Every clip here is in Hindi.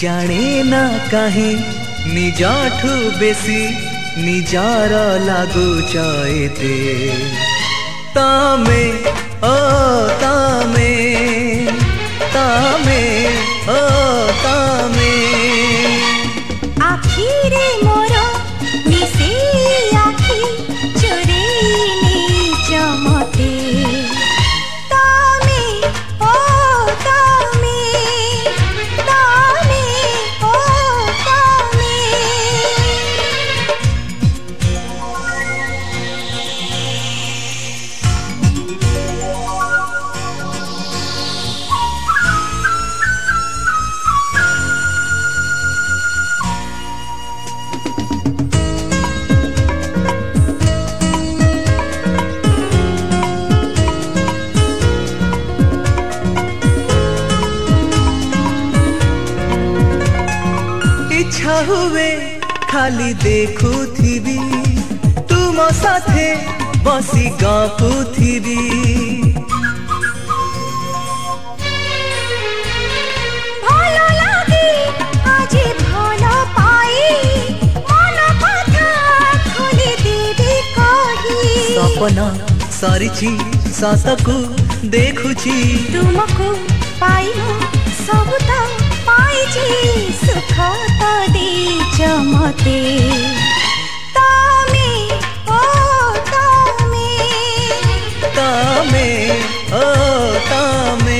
जाने ना कहीं निजाठू बेसी निजार लागू चाहते तामे ओ तामे तामे ओ तामे आखिरे मोर मिसे आखि चुरेली जमते तामे ओ तामे तामे ओ तामे इच्छा हुए खाली देखुथिबी तुम साथे बसी गपुथिबी भलो लागे आज भलो पाई मन कथा खोली देवी कही सपना सारिची सासकू देखुची तुमको पाई सब तो पाइची सुख तो देच मते तामे ओ तामे तामे ओ तामे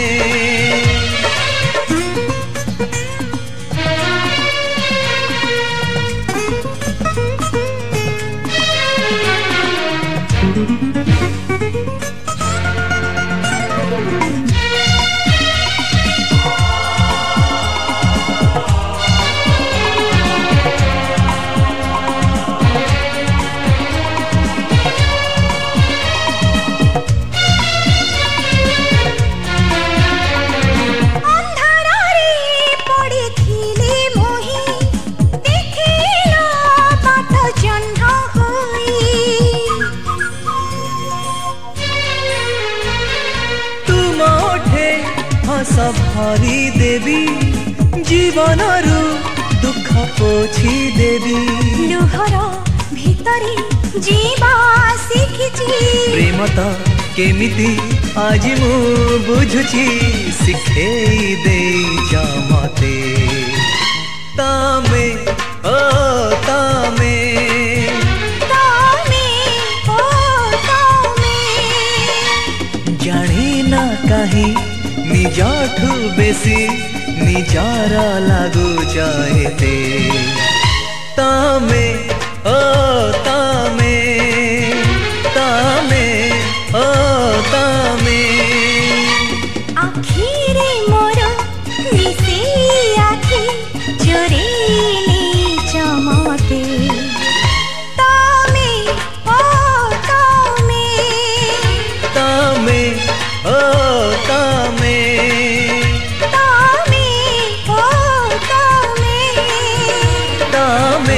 सब भरी देवी जीवन रु दुख पोछी देवी लुहर भितरी जीवा शिखिची प्रेम तो केमिति आज मु बुझुची शिखेई दे मते तामे ओ तामे तामे ओ तामे जाने ना कहीं निजाठू बेसी निजारा लागू चाहते तामे ओ तामे तामे ओ तामे आखिरे मोर मिसे आखि चोरेली जमते तामे ओ तामे तामे ओ तामे तामे ओ तामे तामे